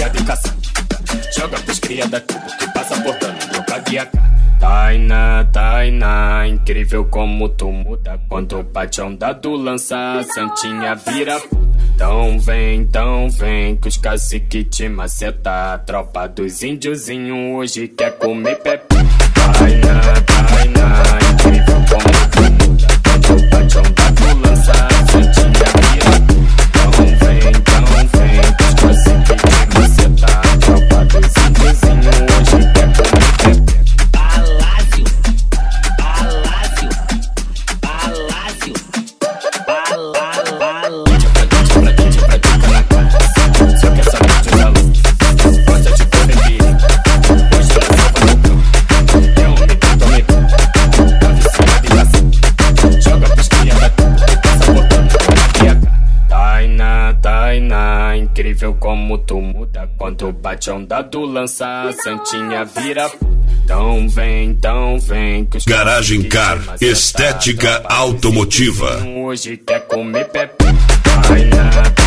criada e caçada. Joga pros criada tudo que passa portando troca de AK. Tainá, incrível como tu muda. Quando bate a onda do lança, a santinha vira puta. Então vem, que os cacique te maceta. A tropa dos índiozinhos hoje quer comer pepe. Tainá, incrível como tu muda. Quando bate a onda do lança, a santinha vira puta. Então vem, que os cacique te maceta. A tropa dos índiozinhos hoje quer comer pepe. Tainá, incrível como tu muda. Quando bate a onda do lança, a santinha vira puta. Então vem, que os Garagem Car, estética automotiva. Hoje quer comer pepe. Tainá.